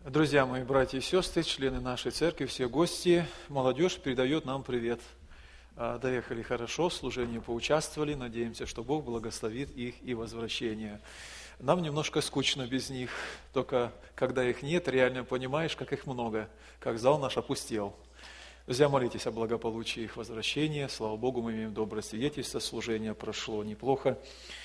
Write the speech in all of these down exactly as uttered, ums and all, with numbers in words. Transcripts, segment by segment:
Друзья мои, братья и сестры, члены нашей церкви, все гости, молодежь передает нам привет. Доехали хорошо, в служении поучаствовали, надеемся, что Бог благословит их и возвращение. Нам немножко скучно без них, только когда их нет, реально понимаешь, как их много, как зал наш опустел. Друзья, молитесь о благополучии их возвращения. Слава Богу, мы имеем доброе свидетельство, служение прошло неплохо.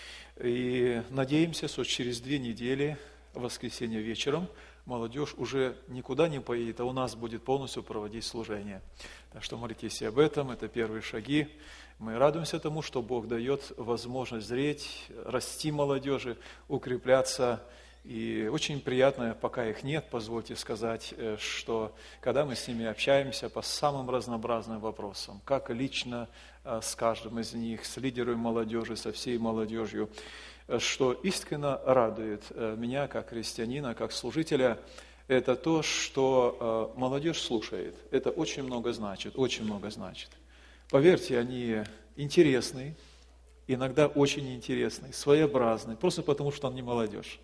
И надеемся, что через две недели, в воскресенье вечером, молодежь уже никуда не поедет, а у нас будет полностью проводить служение. Так что молитесь и об этом, это первые шаги. Мы радуемся тому, что Бог дает возможность зреть, расти молодежи, укрепляться. И очень приятно, пока их нет, позвольте сказать, что когда мы с ними общаемся по самым разнообразным вопросам, как лично с каждым из них, с лидерами молодежи, со всей молодежью, что искренне радует меня, как христианина, как служителя, это то, что молодежь слушает. Это очень много значит, очень много значит. Поверьте, они интересные, иногда очень интересные, своеобразные, просто потому, что они молодежь.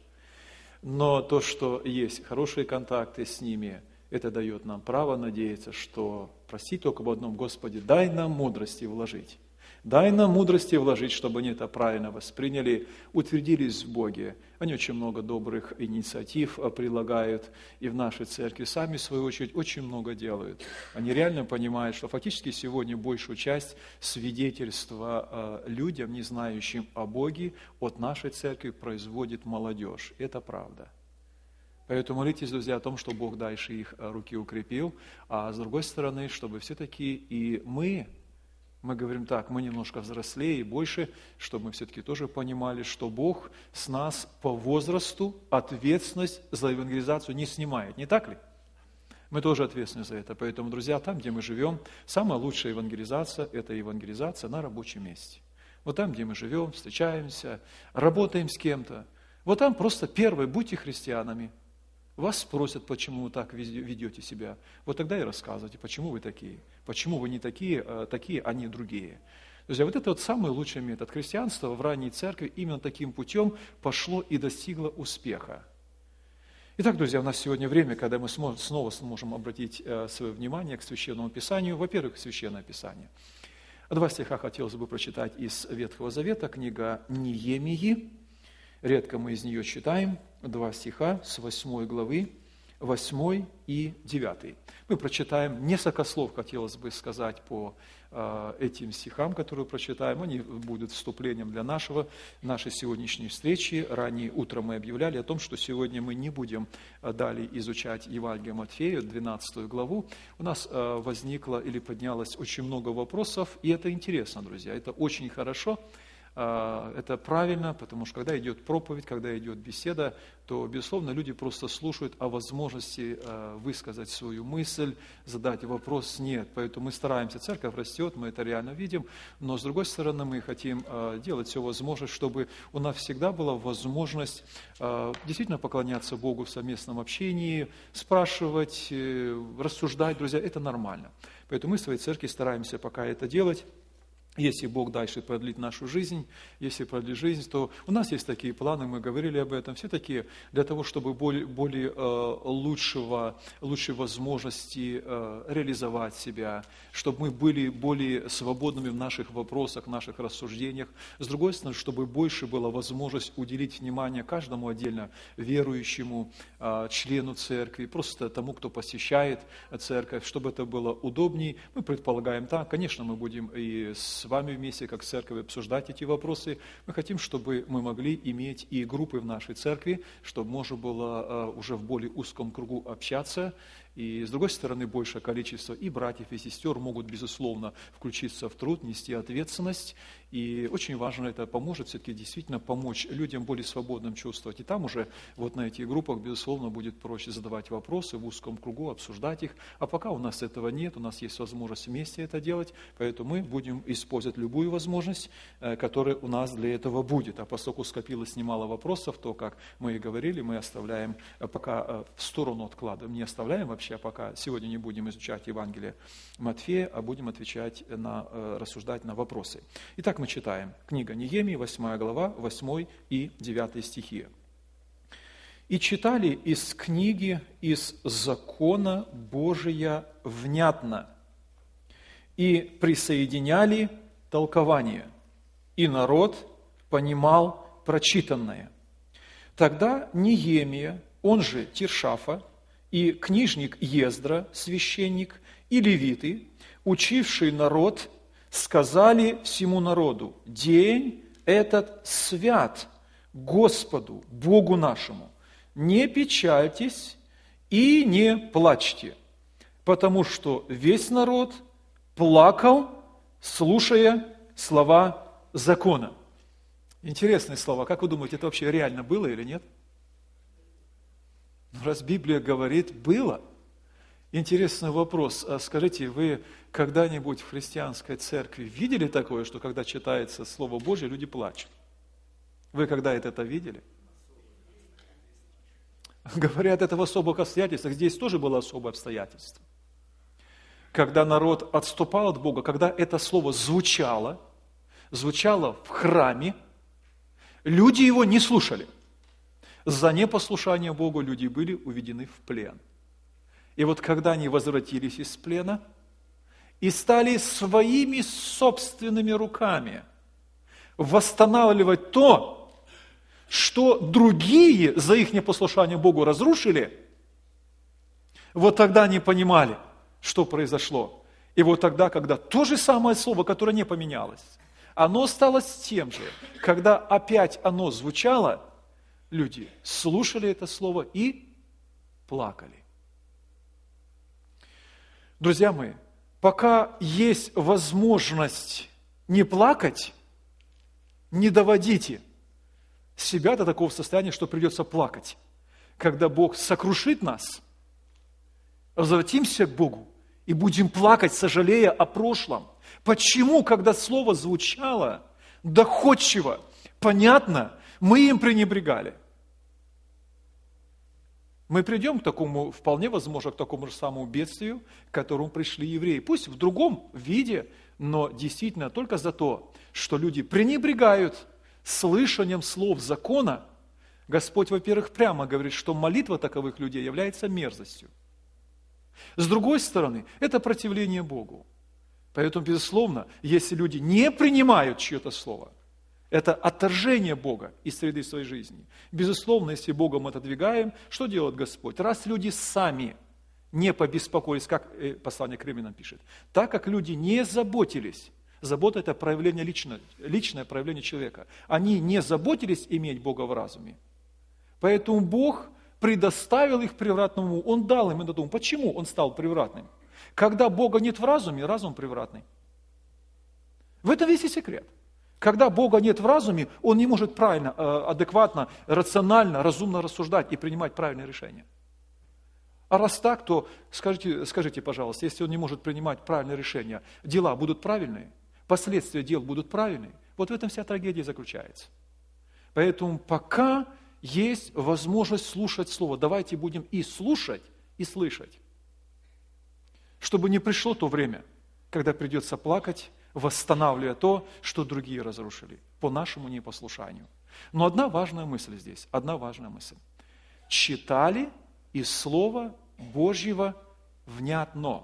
Но то, что есть хорошие контакты с ними, это дает нам право надеяться, что, прости только в одном, Господи, дай нам мудрости вложить. Дай нам мудрости вложить, чтобы они это правильно восприняли, утвердились в Боге. Они очень много добрых инициатив прилагают и в нашей церкви. Сами, в свою очередь, очень много делают. Они реально понимают, что фактически сегодня большую часть свидетельства людям, не знающим о Боге, от нашей церкви производит молодежь. Это правда. Поэтому молитесь, друзья, о том, что Бог дальше их руки укрепил, а с другой стороны, чтобы все-таки и мы... Мы говорим так, мы немножко взрослее и больше, чтобы мы все-таки тоже понимали, что Бог с нас по возрасту ответственность за евангелизацию не снимает, не так ли? Мы тоже ответственны за это. Поэтому, друзья, там, где мы живем, самая лучшая евангелизация – это евангелизация на рабочем месте. Вот там, где мы живем, встречаемся, работаем с кем-то. Вот там просто первое, будьте христианами. Вас спросят, почему вы так ведете себя. Вот тогда и рассказывайте, почему вы такие. Почему вы не такие, а такие, а не другие. Друзья, вот это вот самый лучший метод. Христианство в ранней церкви именно таким путем пошло и достигло успеха. Итак, друзья, у нас сегодня время, когда мы снова сможем обратить свое внимание к Священному Писанию. Во-первых, Священное Писание. Два стиха хотелось бы прочитать из Ветхого Завета, книга Неемии. Редко мы из нее читаем. Два стиха с восьмой главы, восьмой и девятый. Мы прочитаем несколько слов, хотелось бы сказать, по э, этим стихам, которые прочитаем. Они будут вступлением для нашего, нашей сегодняшней встречи. Ранее утром мы объявляли о том, что сегодня мы не будем далее изучать Евангелие Матфея, двенадцатую главу. У нас э, возникло или поднялось очень много вопросов, и это интересно, друзья, это очень хорошо. Это правильно, потому что когда идет проповедь, когда идет беседа, то, безусловно, люди просто слушают о возможности высказать свою мысль, задать вопрос. Нет, поэтому мы стараемся, церковь растет, мы это реально видим, но, с другой стороны, мы хотим делать все возможное, чтобы у нас всегда была возможность действительно поклоняться Богу в совместном общении, спрашивать, рассуждать, друзья, это нормально. Поэтому мы в своей церкви стараемся пока это делать. Если Бог дальше продлит нашу жизнь, если продлит жизнь, то у нас есть такие планы, мы говорили об этом, все такие для того, чтобы более, более э, лучшего, лучшей возможности э, реализовать себя, чтобы мы были более свободными в наших вопросах, в наших рассуждениях. С другой стороны, чтобы больше была возможность уделить внимание каждому отдельно верующему, э, члену церкви, просто тому, кто посещает церковь, чтобы это было удобнее. Мы предполагаем так, конечно, мы будем и с с вами вместе, как церковь, обсуждать эти вопросы. Мы хотим, чтобы мы могли иметь и группы в нашей церкви, чтобы можно было уже в более узком кругу общаться. И, с другой стороны, большее количество и братьев, и сестер могут, безусловно, включиться в труд, нести ответственность. И очень важно, это поможет все-таки действительно помочь людям более свободным чувствовать. И там уже вот на этих группах, безусловно, будет проще задавать вопросы в узком кругу, обсуждать их. А пока у нас этого нет, у нас есть возможность вместе это делать, поэтому мы будем использовать любую возможность, которая у нас для этого будет. А поскольку скопилось немало вопросов, то, как мы и говорили, мы оставляем, пока в сторону откладываем, не оставляем вообще, а пока сегодня не будем изучать Евангелие Матфея, а будем отвечать на, рассуждать на вопросы. Итак, мы читаем. Книга Неемии, восьмая глава, восьмой и девятый стихи. и читали из книги, из закона Божия внятно, и присоединяли толкование, и народ понимал прочитанное. Тогда Неемия, он же Тиршафа, и книжник Ездра, священник, и левиты, учившие народ, сказали всему народу: день этот свят Господу, Богу нашему. Не печальтесь и не плачьте, потому что весь народ плакал, слушая слова закона. Интересные слова. Как вы думаете, это вообще реально было или нет? Раз Библия говорит «было». Интересный вопрос. А скажите, вы когда-нибудь в христианской церкви видели такое, что когда читается Слово Божье, люди плачут? Вы когда-то это видели? Говорят, это в особых обстоятельствах. Здесь тоже было особое обстоятельство. Когда народ отступал от Бога, когда это слово звучало, звучало в храме, люди его не слушали. За непослушание Богу люди были уведены в плен. И вот когда они возвратились из плена и стали своими собственными руками восстанавливать то, что другие за их непослушание Богу разрушили, вот тогда они понимали, что произошло. И вот тогда, когда то же самое слово, которое не поменялось, оно осталось тем же, когда опять оно звучало, люди слушали это слово и плакали. Друзья мои, пока есть возможность не плакать, не доводите себя до такого состояния, что придется плакать. Когда Бог сокрушит нас, возвратимся к Богу и будем плакать, сожалея о прошлом. Почему, когда слово звучало доходчиво, понятно, мы им пренебрегали? Мы придем к такому, вполне возможно, к такому же самому бедствию, к которому пришли евреи. Пусть в другом виде, но действительно только за то, что люди пренебрегают слышанием слов закона. Господь, во-первых, прямо говорит, что молитва таковых людей является мерзостью. С другой стороны, это противление Богу. Поэтому, безусловно, если люди не принимают чье-то слово, это отторжение Бога из среды своей жизни. Безусловно, если Богом отодвигаем, что делает Господь? Раз люди сами не побеспокоились, как послание к Римлянам пишет, так как люди не заботились, забота – это проявление личное, личное проявление человека, они не заботились иметь Бога в разуме, поэтому Бог предоставил их превратному уму, Он дал им этот ум. Почему он стал превратным? Когда Бога нет в разуме, разум превратный. В этом весь и секрет. Когда Бога нет в разуме, Он не может правильно, адекватно, рационально, разумно рассуждать и принимать правильные решения. А раз так, то скажите, скажите, пожалуйста, если Он не может принимать правильные решения, дела будут правильные, последствия дел будут правильные. Вот в этом вся трагедия заключается. Поэтому пока есть возможность слушать Слово, давайте будем и слушать, и слышать. Чтобы не пришло то время, когда придется плакать, восстанавливая то, что другие разрушили, по нашему непослушанию. Но одна важная мысль здесь, одна важная мысль. Читали из Слова Божьего внятно.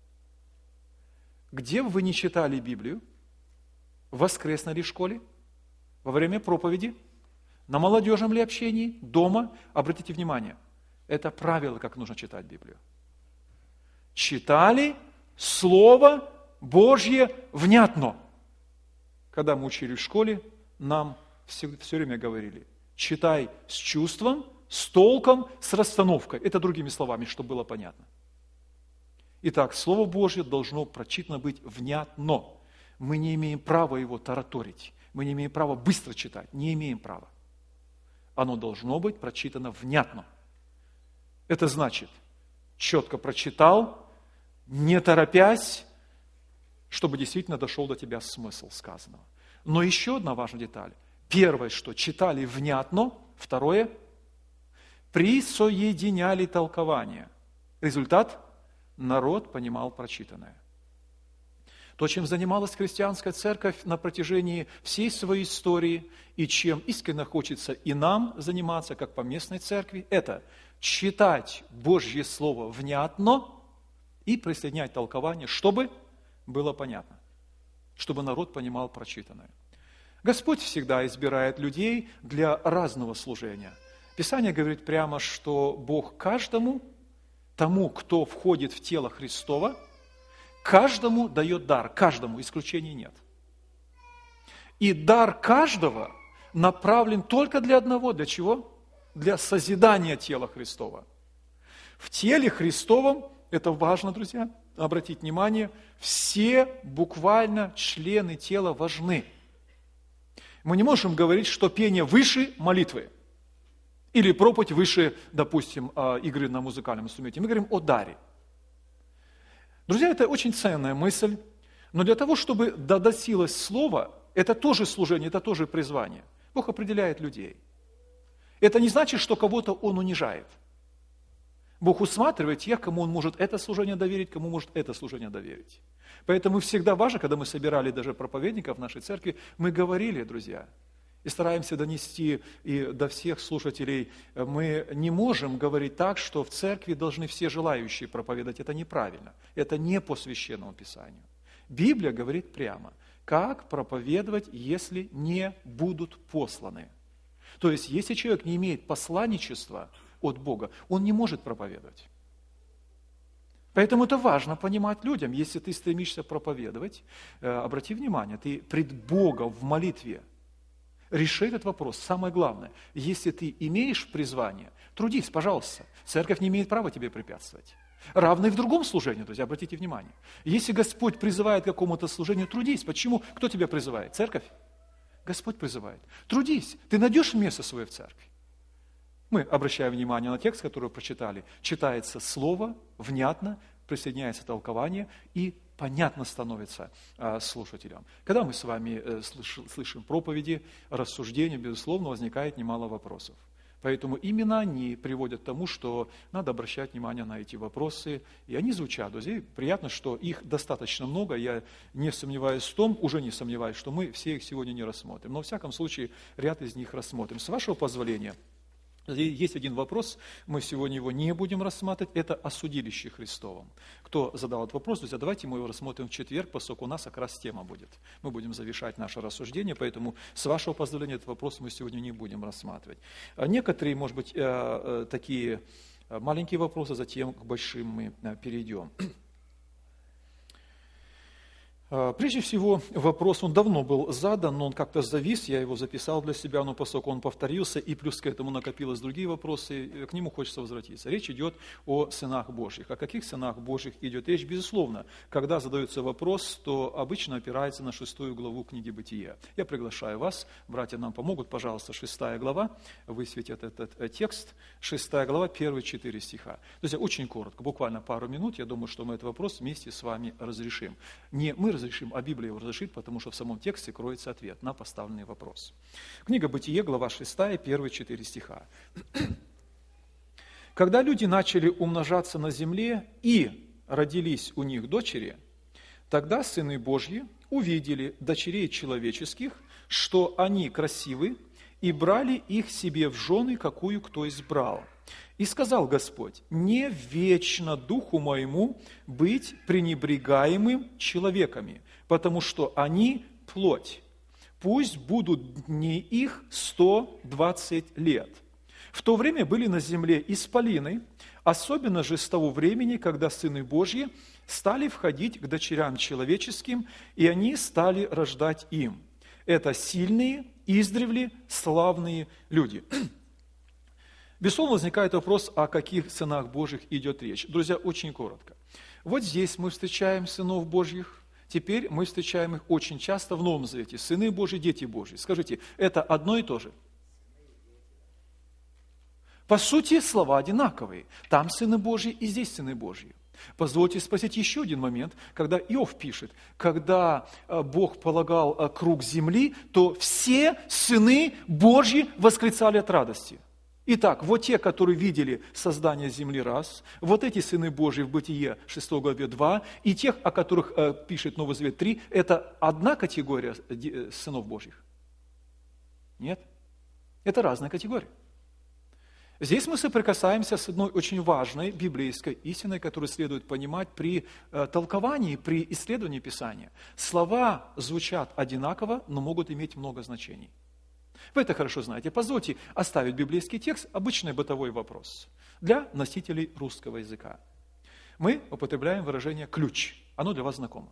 Где бы вы не читали Библию? В воскресной ли школе? Во время проповеди? На молодежном ли общении? Дома? Обратите внимание, это правило, как нужно читать Библию. Читали Слово Божье внятно. Когда мы учили в школе, нам все, все время говорили, читай с чувством, с толком, с расстановкой. Это другими словами, чтобы было понятно. Итак, Слово Божье должно прочитано быть внятно. Мы не имеем права его тараторить. Мы не имеем права быстро читать. Не имеем права. Оно должно быть прочитано внятно. Это значит, четко прочитал, не торопясь, чтобы действительно дошел до тебя смысл сказанного. Но еще одна важная деталь. Первое, что читали внятно. Второе, присоединяли толкование. Результат – народ понимал прочитанное. То, чем занималась христианская церковь на протяжении всей своей истории, и чем искренне хочется и нам заниматься, как поместной церкви, это читать Божье Слово внятно и присоединять толкование, чтобы было понятно, чтобы народ понимал прочитанное. Господь всегда избирает людей для разного служения. Писание говорит прямо, что Бог каждому, тому, кто входит в тело Христова, каждому дает дар, каждому, исключений нет. И дар каждого направлен только для одного, для чего? Для созидания тела Христова. В теле Христовом, это важно, друзья, обратить внимание, все буквально члены тела важны. Мы не можем говорить, что пение выше молитвы. Или проповедь выше, допустим, игры на музыкальном инструменте. Мы говорим о даре. Друзья, это очень ценная мысль, но для того, чтобы доносилось слово, это тоже служение, это тоже призвание. Бог определяет людей. Это не значит, что кого-то Он унижает. Бог усматривает тех, кому Он может это служение доверить, кому может это служение доверить. Поэтому всегда важно, когда мы собирали даже проповедников в нашей церкви, мы говорили, друзья, и стараемся донести и до всех слушателей, мы не можем говорить так, что в церкви должны все желающие проповедовать. Это неправильно. Это не по Священному Писанию. Библия говорит прямо, как проповедовать, если не будут посланы. То есть, если человек не имеет посланничества от Бога, он не может проповедовать. Поэтому это важно понимать людям. Если ты стремишься проповедовать, обрати внимание, ты пред Богом в молитве реши этот вопрос. Самое главное, если ты имеешь призвание, трудись, пожалуйста. Церковь не имеет права тебе препятствовать. Равно и в другом служении, друзья, обратите внимание. Если Господь призывает к какому-то служению, трудись. Почему? Кто тебя призывает? Церковь? Господь призывает. Трудись. Ты найдешь место свое в церкви. Мы обращаем внимание на текст, который прочитали. Читается слово, внятно, присоединяется толкование и понятно становится а, слушателям. Когда мы с вами э, слыш, слышим проповеди, рассуждения, безусловно, возникает немало вопросов. Поэтому именно они приводят к тому, что надо обращать внимание на эти вопросы. И они звучат, друзья. Приятно, что их достаточно много. Я не сомневаюсь в том, уже не сомневаюсь, что мы все их сегодня не рассмотрим. Но, во всяком случае, ряд из них рассмотрим. С вашего позволения, есть один вопрос, мы сегодня его не будем рассматривать, это о судилище Христовом. Кто задал этот вопрос, друзья, давайте мы его рассмотрим в четверг, поскольку у нас как раз тема будет. Мы будем завершать наше рассуждение, поэтому с вашего позволения этот вопрос мы сегодня не будем рассматривать. Некоторые, может быть, такие маленькие вопросы, затем к большим мы перейдем. Прежде всего, вопрос, он давно был задан, но он как-то завис, я его записал для себя, но поскольку он повторился, и плюс к этому накопилось другие вопросы, к нему хочется возвратиться. Речь идет о сынах Божьих. О каких сынах Божьих идет речь? Безусловно, когда задается вопрос, то обычно опирается на шестую главу книги Бытия. Я приглашаю вас, братья нам помогут, пожалуйста, шестая глава, высветят этот, этот текст, шестая глава, первые четыре стиха. Друзья, очень коротко, буквально пару минут, я думаю, что мы этот вопрос вместе с вами разрешим. Не мы разрешим, а Библия его разрешит, потому что в самом тексте кроется ответ на поставленный вопрос. Книга Бытие, глава шестая, первые четыре стиха. «Когда люди начали умножаться на земле и родились у них дочери, тогда сыны Божьи увидели дочерей человеческих, что они красивы, и брали их себе в жены, какую кто избрал. И сказал Господь: не вечно духу моему быть пренебрегаемым человеками, потому что они плоть. Пусть будут дни их сто двадцать лет. В то время были на земле исполины, особенно же с того времени, когда сыны Божьи стали входить к дочерям человеческим, и они стали рождать им. Это сильные, издревле славные люди». Безусловно, возникает вопрос, о каких сынах Божьих идет речь. Друзья, очень коротко. Вот здесь мы встречаем сынов Божьих, теперь мы встречаем их очень часто в Новом Завете. Сыны Божьи, дети Божьи. Скажите, это одно и то же? По сути, слова одинаковые. Там сыны Божьи и здесь сыны Божьи. Позвольте спросить еще один момент, когда Иов пишет, когда Бог полагал круг земли, то все сыны Божьи восклицали от радости. Итак, вот те, которые видели создание земли раз, вот эти сыны Божьи в Бытие шестой главе два, и тех, о которых э, пишет Новый Завет три, это одна категория э, сынов Божьих? Нет. Это разная категория. Здесь мы соприкасаемся с одной очень важной библейской истиной, которую следует понимать при э, толковании, при исследовании Писания. Слова звучат одинаково, но могут иметь много значений. Вы это хорошо знаете. Позвольте оставить библейский текст, обычный бытовой вопрос для носителей русского языка. Мы употребляем выражение «ключ». Оно для вас знакомо.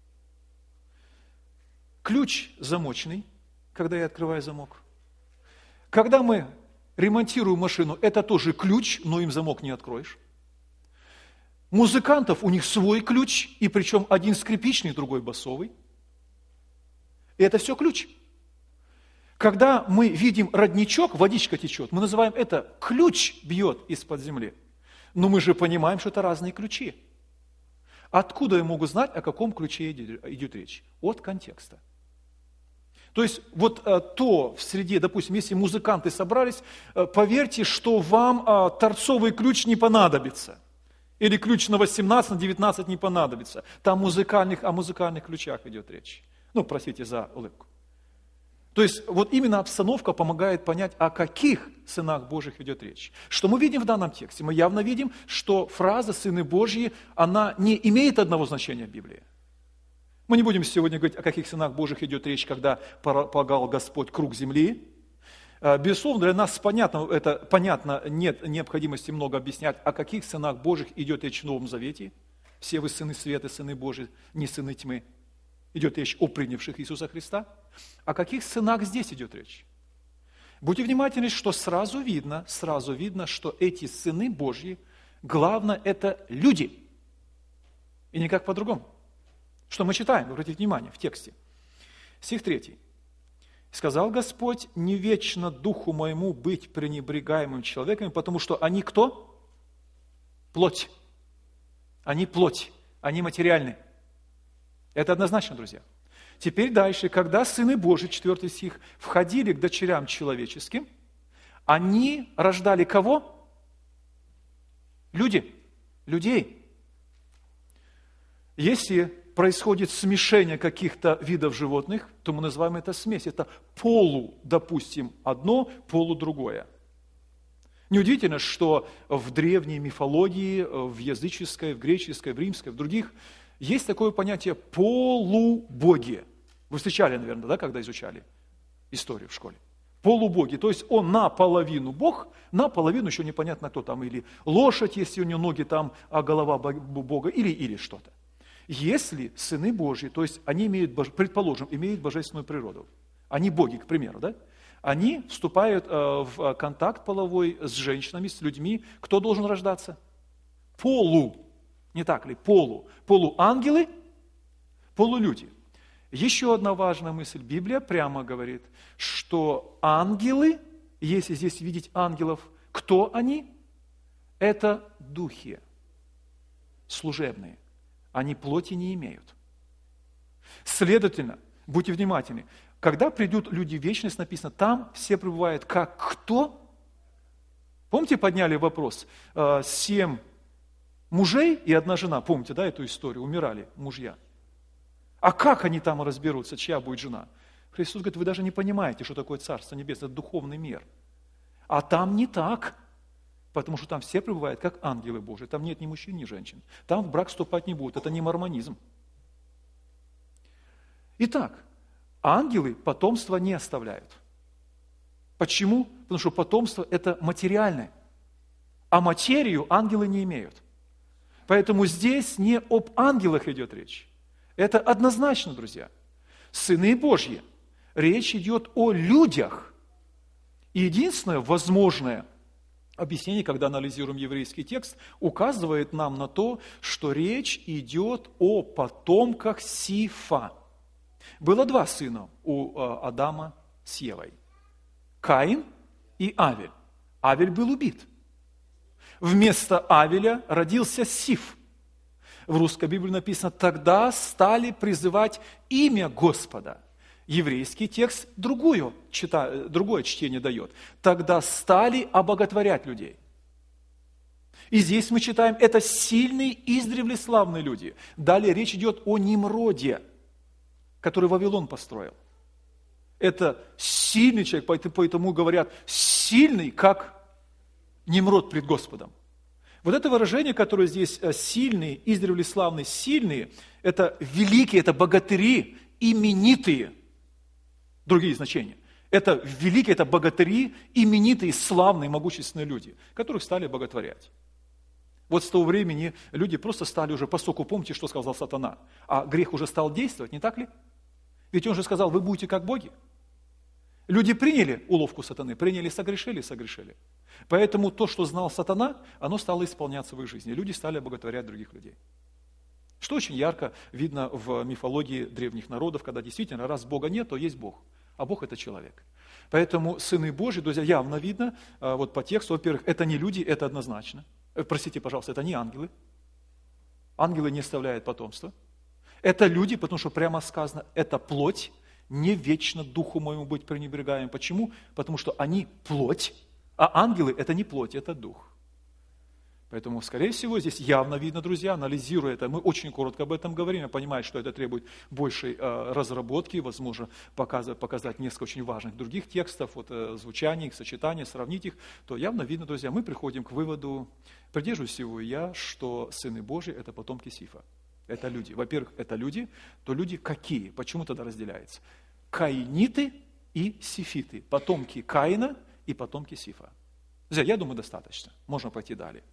Ключ замочный, когда я открываю замок. Когда мы ремонтируем машину, это тоже ключ, но им замок не откроешь. Музыкантов, у них свой ключ, и причем один скрипичный, другой басовый. И это все ключ. Когда мы видим родничок, водичка течет, мы называем это «ключ бьет из-под земли». Но мы же понимаем, что это разные ключи. Откуда я могу знать, о каком ключе идет речь? От контекста. То есть вот а, то в среде, допустим, если музыканты собрались, а, поверьте, что вам а, торцовый ключ не понадобится. Или ключ на восемнадцать, на девятнадцать не понадобится. Там музыкальных, о музыкальных ключах идет речь. Ну, простите за улыбку. То есть вот именно обстановка помогает понять, о каких сынах Божьих идет речь. Что мы видим в данном тексте? Мы явно видим, что фраза «сыны Божьи», она не имеет одного значения в Библии. Мы не будем сегодня говорить, о каких сынах Божьих идет речь, когда полагал Господь круг земли. Безусловно, для нас понятно, это понятно, нет необходимости много объяснять, о каких сынах Божьих идет речь в Новом Завете. Все вы сыны света, сыны Божьи, не сыны тьмы. Идет речь о принявших Иисуса Христа. О каких сынах здесь идет речь? Будьте внимательны, что сразу видно, сразу видно, что эти сыны Божьи, главное, это люди. И никак по-другому. Что мы читаем? Обратите внимание в тексте. Стих третий. «Сказал Господь, не вечно духу моему быть пренебрегаемым человеками, потому что они кто? Плоть. Они плоть, они материальны». Это однозначно, друзья. Теперь дальше, когда сыны Божьи, четвертый стих, входили к дочерям человеческим, они рождали кого? Люди, людей. Если происходит смешение каких-то видов животных, то мы называем это смесь. Это полу, допустим, одно, полу другое. Неудивительно, что в древней мифологии, в языческой, в греческой, в римской, в других, есть такое понятие полубоги. Вы встречали, наверное, да, когда изучали историю в школе? Полубоги, то есть он наполовину Бог, наполовину еще непонятно кто там, или лошадь, если у него ноги там, а голова Бога, или, или что-то. Если сыны Божьи, то есть они имеют, предположим, имеют божественную природу, они боги, к примеру, да? Они вступают в контакт половой с женщинами, с людьми. Кто должен рождаться? Полу. Не так ли? Полу. Полуангелы, полулюди. Еще одна важная мысль. Библия прямо говорит, что ангелы, если здесь видеть ангелов, кто они? Это духи служебные. Они плоти не имеют. Следовательно, будьте внимательны, когда придут люди в вечность, написано, там все пребывают как кто? Помните, подняли вопрос? Семь мужей и одна жена. Помните, да, эту историю? Умирали мужья. А как они там разберутся, чья будет жена? Христос говорит, вы даже не понимаете, что такое Царство Небесное, это духовный мир. А там не так, потому что там все пребывают как ангелы Божии. Там нет ни мужчин, ни женщин. Там в брак вступать не будут. Это не мормонизм. Итак, ангелы потомство не оставляют. Почему? Потому что потомство – это материальное. А материю ангелы не имеют. Поэтому здесь не об ангелах идет речь. Это однозначно, друзья. Сыны Божьи. Речь идет о людях. И единственное возможное объяснение, когда анализируем еврейский текст, указывает нам на то, что речь идет о потомках Сифа. Было два сына у Адама с Евой. Каин и Авель. Авель был убит. Вместо Авеля родился Сиф. В русской Библии написано, тогда стали призывать имя Господа. Еврейский текст другую, чита, другое чтение дает. Тогда стали обоготворять людей. И здесь мы читаем, это сильные, издревле славные люди. Далее речь идет о Нимроде, который Вавилон построил. Это сильный человек, поэтому говорят, сильный, как Нимрод пред Господом. Вот это выражение, которое здесь сильные, издревле славные, сильные, это великие, это богатыри, именитые. Другие значения. Это великие, это богатыри, именитые, славные, могущественные люди, которых стали боготворять. Вот с того времени люди просто стали уже, поскольку помните, что сказал сатана, а грех уже стал действовать, не так ли? Ведь он же сказал, вы будете как боги. Люди приняли уловку сатаны, приняли, согрешили, согрешили. Поэтому то, что знал сатана, оно стало исполняться в их жизни. Люди стали боготворять других людей. Что очень ярко видно в мифологии древних народов, когда действительно, раз Бога нет, то есть Бог, а Бог – это человек. Поэтому сыны Божьи, друзья, явно видно, вот по тексту, во-первых, это не люди, это однозначно. Простите, пожалуйста, это не ангелы. Ангелы не оставляют потомства. Это люди, потому что прямо сказано, это плоть, не вечно духу моему быть пренебрегаем. Почему? Потому что они плоть, а ангелы – это не плоть, это дух. Поэтому, скорее всего, здесь явно видно, друзья, анализируя это, мы очень коротко об этом говорим, я понимаю, что это требует большей э, разработки, возможно, показать, показать несколько очень важных других текстов, вот, э, звучаний, их сочетания, сравнить их, то явно видно, друзья, мы приходим к выводу, придерживаюсь его я, что сыны Божьи – это потомки Сифа. Это люди. Во-первых, это люди, то люди какие? Почему тогда разделяется? Каиниты и сифиты, потомки Каина и потомки Сифа. Друзья, я думаю, достаточно, можно пойти далее.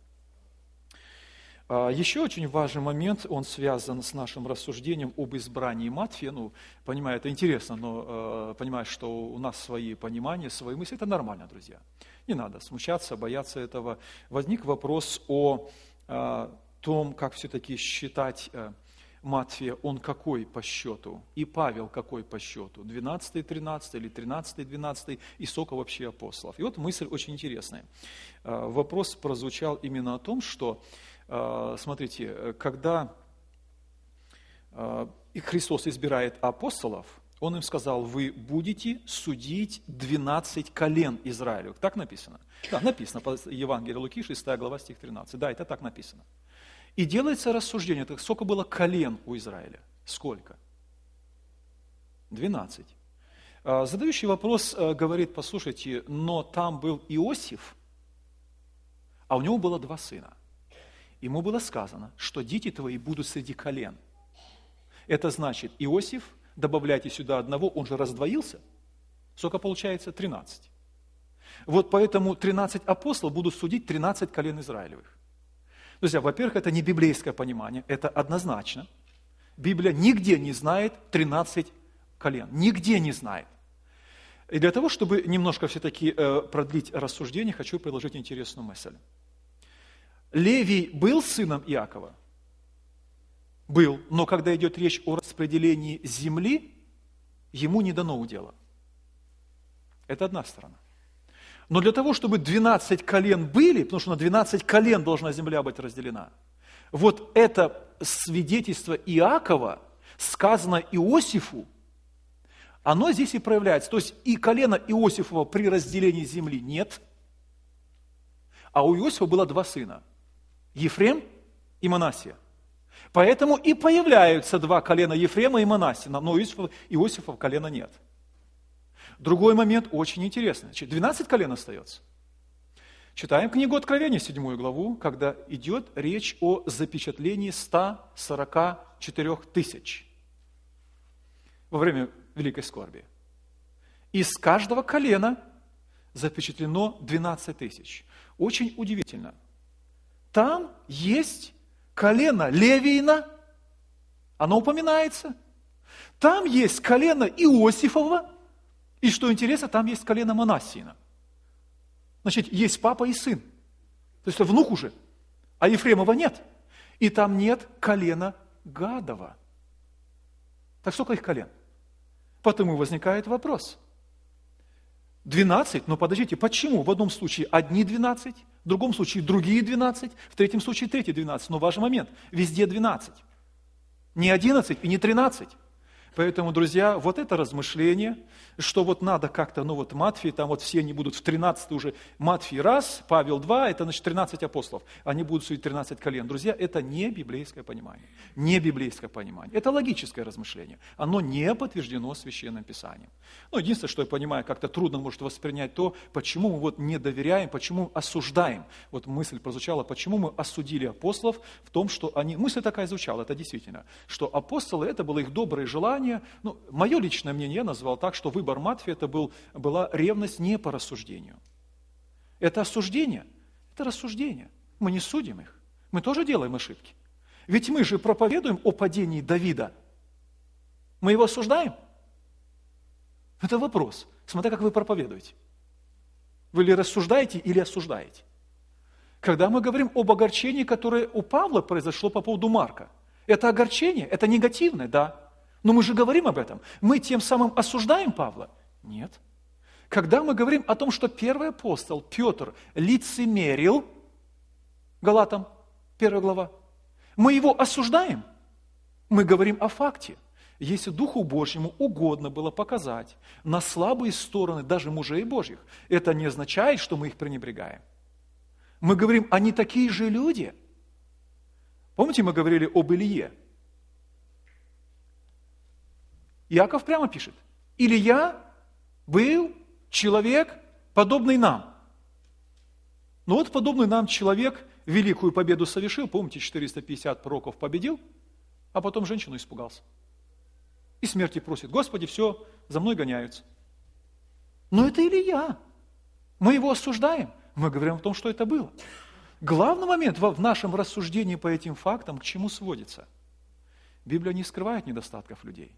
Еще очень важный момент, он связан с нашим рассуждением об избрании Матфея. Ну, понимаю, это интересно, но понимаю, что у нас свои понимания, свои мысли. Это нормально, друзья. Не надо смущаться, бояться этого. Возник вопрос о том, как все-таки считать Матфея, он какой по счету, и Павел какой по счету, двенадцатый, тринадцатый или тринадцатый, двенадцатый, и сколько вообще апостолов. И вот мысль очень интересная. Вопрос прозвучал именно о том, что смотрите, когда Христос избирает апостолов, Он им сказал, вы будете судить двенадцать колен Израилю. Так написано? Да, написано по Евангелию Луки, шестая глава, стих тринадцать. Да, это так написано. И делается рассуждение, так сколько было колен у Израиля? Сколько? двенадцать. Задающий вопрос говорит, послушайте, но там был Иосиф, а у него было два сына. Ему было сказано, что дети твои будут среди колен. Это значит, Иосиф, добавляйте сюда одного, он же раздвоился. Сколько получается? тринадцать. Вот поэтому тринадцать апостолов будут судить тринадцать колен Израилевых. Друзья, во-первых, это не библейское понимание, это однозначно. Библия нигде не знает тринадцать колен, нигде не знает. И для того, чтобы немножко все-таки продлить рассуждение, хочу предложить интересную мысль. Левий был сыном Иакова? Был, но когда идет речь о распределении земли, ему не дано удела. Это одна сторона. Но для того, чтобы двенадцать колен были, потому что на двенадцать колен должна земля быть разделена, вот это свидетельство Иакова, сказано Иосифу, оно здесь и проявляется. То есть и колено Иосифова при разделении земли нет, а у Иосифа было два сына. Ефрем и Манассия. Поэтому и появляются два колена Ефрема и Манассия, но Иосифа, Иосифа колена нет. Другой момент очень интересный. двенадцать колен остается. Читаем книгу Откровения, седьмую главу, когда идет речь о запечатлении ста сорока четырёх тысяч во время Великой Скорби. Из каждого колена запечатлено двенадцать тысяч. Очень удивительно. Там есть колено Левиина, оно упоминается. Там есть колено Иосифова, и что интересно, там есть колено Манассиина. Значит, есть папа и сын, то есть внук уже, а Ефремова нет. И там нет колена Гадова. Так сколько их колен? Потому возникает вопрос. двенадцать, но подождите, почему? В одном случае одни двенадцать, в другом случае другие двенадцать, в третьем случае третьи двенадцать. Но важный момент, везде двенадцать. Не одиннадцать и не тринадцать. Поэтому, друзья, вот это размышление, что вот надо как-то, ну вот Матфей, там вот все они будут в тринадцать уже, Матфей раз, Павел два, это значит тринадцать апостолов, они будут судить тринадцать колен. Друзья, это не библейское понимание, не библейское понимание, это логическое размышление, оно не подтверждено Священным Писанием. Ну, единственное, что я понимаю, как-то трудно может воспринять то, почему мы вот не доверяем, почему осуждаем. Вот мысль прозвучала, почему мы осудили апостолов в том, что они, мысль такая звучала, это действительно, что апостолы, это было их доброе желание. Ну, мое личное мнение я назвал так, что выбор Матфея это был, была ревность не по рассуждению. Это осуждение, это рассуждение. Мы не судим их, мы тоже делаем ошибки. Ведь мы же проповедуем о падении Давида. Мы его осуждаем? Это вопрос. Смотря как вы проповедуете. Вы ли рассуждаете или осуждаете? Когда мы говорим об огорчении, которое у Павла произошло по поводу Марка, это огорчение, это негативное, да. Но мы же говорим об этом. Мы тем самым осуждаем Павла? Нет. Когда мы говорим о том, что первый апостол Петр лицемерил, Галатам, первая глава, мы его осуждаем? Мы говорим о факте. Если Духу Божьему угодно было показать на слабые стороны даже мужей Божьих, это не означает, что мы их пренебрегаем. Мы говорим, они такие же люди. Помните, мы говорили об Илие? Иаков прямо пишет, Илия был человек, подобный нам. Но вот подобный нам человек великую победу совершил, помните, четыреста пятьдесят пророков победил, а потом женщину испугался. И смерти просит, Господи, все, за мной гоняются. Но это Илия. Мы его осуждаем, мы говорим о том, что это было. Главный момент в нашем рассуждении по этим фактам к чему сводится? Библия не скрывает недостатков людей.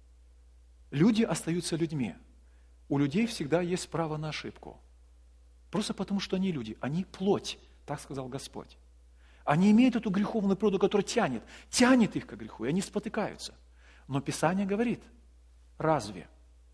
Люди остаются людьми. У людей всегда есть право на ошибку. Просто потому, что они люди, они плоть, так сказал Господь. Они имеют эту греховную природу, которая тянет, тянет их к греху, и они спотыкаются. Но Писание говорит, разве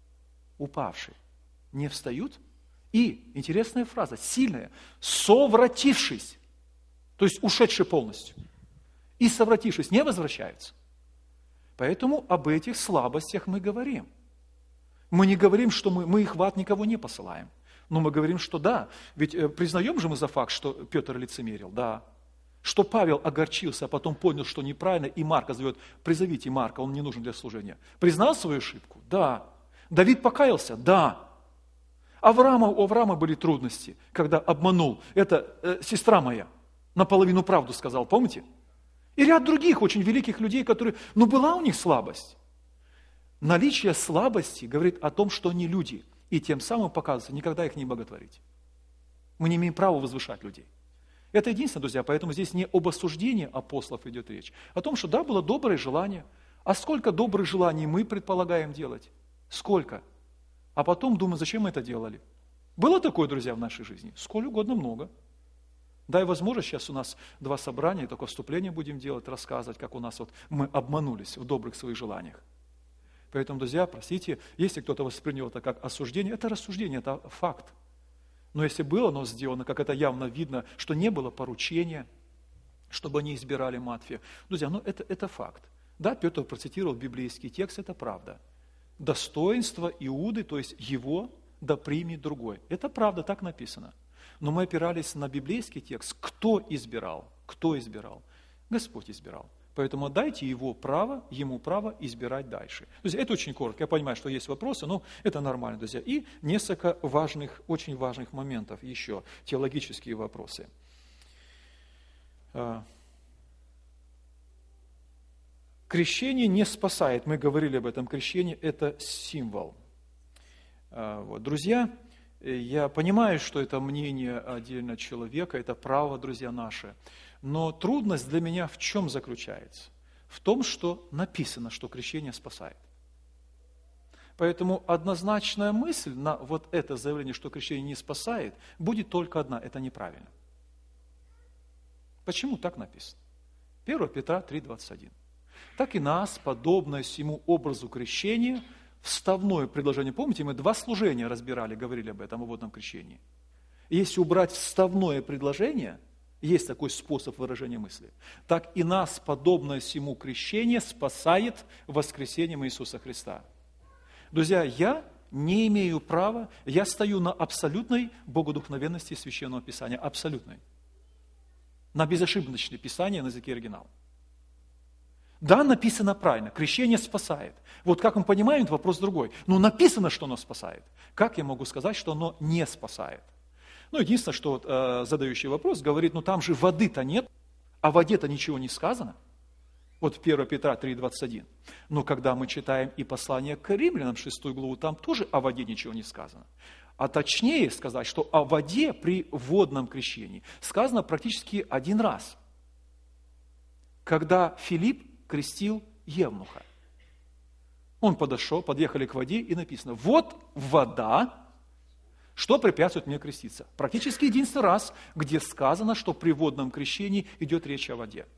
упавшие не встают? И, интересная фраза, сильная, совратившись, то есть ушедшие полностью, и совратившись, не возвращаются. Поэтому об этих слабостях мы говорим. Мы не говорим, что мы, мы их в ад никого не посылаем. Но мы говорим, что да, ведь э, признаем же мы за факт, что Петр лицемерил, да. Что Павел огорчился, а потом понял, что неправильно, и Марка зовет, призовите Марка, он не нужен для служения. Признал свою ошибку? Да. Давид покаялся? Да. Авраама, у Авраама были трудности, когда обманул. Это э, сестра моя, наполовину правду сказал, помните? И ряд других очень великих людей, которые, ну была у них слабость. Наличие слабости говорит о том, что они люди, и тем самым показывается, никогда их не боготворить. Мы не имеем права возвышать людей. Это единственное, друзья, поэтому здесь не об осуждении апостолов идет речь, о том, что да, было доброе желание. А сколько добрых желаний мы предполагаем делать? Сколько? А потом думаем, зачем мы это делали? Было такое, друзья, в нашей жизни? Сколь угодно много. Дай возможность, сейчас у нас два собрания, только вступление будем делать, рассказывать, как у нас вот мы обманулись в добрых своих желаниях. Поэтому, друзья, простите, если кто-то воспринял это как осуждение, это рассуждение, это факт. Но если было оно сделано, как это явно видно, что не было поручения, чтобы они избирали Матфея, друзья, ну это, это факт. Да, Петр процитировал библейский текст, это правда. Достоинство Иуды, то есть его, да примет другой. Это правда, так написано. Но мы опирались на библейский текст. Кто избирал? Кто избирал? Господь избирал. Поэтому дайте его право, ему право избирать дальше. Друзья, это очень коротко. Я понимаю, что есть вопросы, но это нормально, друзья. И несколько важных, очень важных моментов еще, теологические вопросы. Крещение не спасает. Мы говорили об этом. Крещение – это символ. Вот. Друзья, я понимаю, что это мнение отдельно человека, это право, друзья, наше. Но трудность для меня в чем заключается? В том, что написано, что крещение спасает. Поэтому однозначная мысль на вот это заявление, что крещение не спасает, будет только одна – это неправильно. Почему так написано? первое Петра три двадцать один. Так и нас, подобное всему образу крещения, вставное предложение. Помните, мы два служения разбирали, говорили об этом, о водном крещении. Если убрать вставное предложение, Есть такой способ выражения мысли. Так и нас, подобное всему крещение, спасает воскресением Иисуса Христа. Друзья, я не имею права, я стою на абсолютной богодухновенности Священного Писания, абсолютной. На безошибочное Писание на языке оригинала. Да, написано правильно, крещение спасает. Вот как мы понимаем, это вопрос другой. Но написано, что оно спасает. Как я могу сказать, что оно не спасает? Ну, единственное, что вот, э, задающий вопрос говорит, ну там же воды-то нет, о воде-то ничего не сказано. Вот первое Петра три двадцать один. Но когда мы читаем и послание к римлянам, шестую главу, там тоже о воде ничего не сказано. А точнее сказать, что о воде при водном крещении сказано практически один раз. Когда Филипп крестил евнуха. Он подошел, подъехали к воде и написано, вот вода, что препятствует мне креститься. Практически единственный раз, где сказано, что при водном крещении идет речь о воде.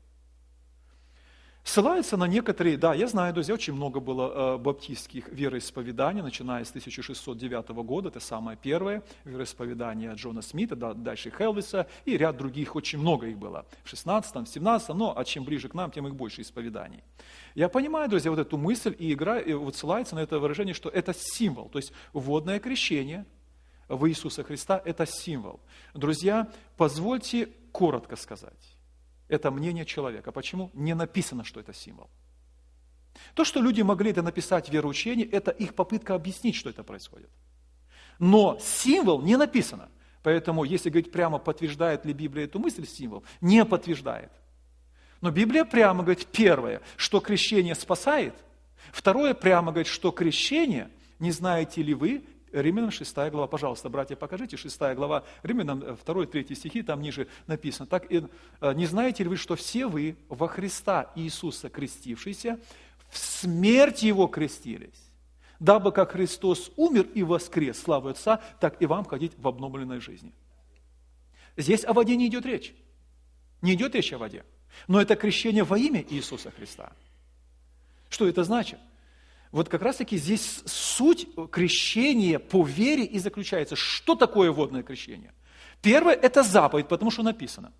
Ссылается на некоторые, да, я знаю, друзья, очень много было э, баптистских вероисповеданий, начиная с тысяча шестьсот девятого года, это самое первое вероисповедание Джона Смита, да, дальше Хелвиса, и ряд других, очень много их было, в шестнадцатом, семнадцатом, но а чем ближе к нам, тем их больше исповеданий. Я понимаю, друзья, вот эту мысль, и игра, и вот ссылается на это выражение, что это символ, то есть водное крещение в Иисуса Христа – это символ. Друзья, позвольте коротко сказать. Это мнение человека. Почему? Не написано, что это символ. То, что люди могли это написать в вероучении, это их попытка объяснить, что это происходит. Но символ не написано. Поэтому, если говорить прямо, подтверждает ли Библия эту мысль, символ, не подтверждает. Но Библия прямо говорит, первое, что крещение спасает. Второе, прямо говорит, что крещение, не знаете ли вы, Римлянам шестая глава, пожалуйста, братья, покажите, шестая глава, Римлянам второй, третий стихи, там ниже написано. Так, не знаете ли вы, что все вы во Христа Иисуса крестившиеся, в смерть Его крестились, дабы как Христос умер и воскрес славой Отца, так и вам ходить в обновленной жизни. Здесь о воде не идет речь. Не идет речь о воде. Но это крещение во имя Иисуса Христа. Что это значит? Вот как раз-таки здесь суть крещения по вере и заключается. Что такое водное крещение? Первое – это заповедь, потому что написано.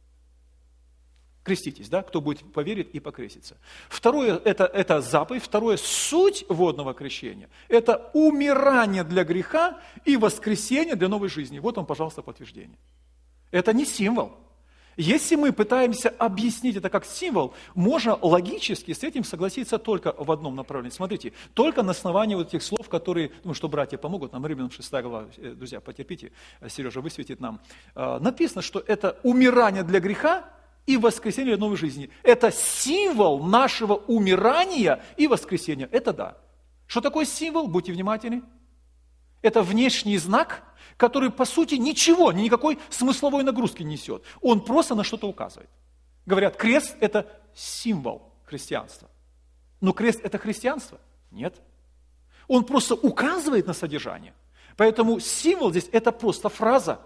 Креститесь, да? Кто будет поверить и покреститься. Второе – это, это заповедь. Второе – суть водного крещения. Это умирание для греха и воскресение для новой жизни. Вот вам, пожалуйста, подтверждение. Это не символ. Если мы пытаемся объяснить это как символ, можно логически с этим согласиться только в одном направлении. Смотрите, только на основании вот этих слов, которые, думаю, что братья помогут нам, Римлянам шестая глава, друзья, потерпите, Сережа высветит нам, написано, что это умирание для греха и воскресение для новой жизни. Это символ нашего умирания и воскресения. Это да. Что такое символ? Будьте внимательны. Это внешний знак, который, по сути, ничего, никакой смысловой нагрузки не несет. Он просто на что-то указывает. Говорят, крест – это символ христианства. Но крест – это христианство? Нет. Он просто указывает на содержание. Поэтому символ здесь – это просто фраза.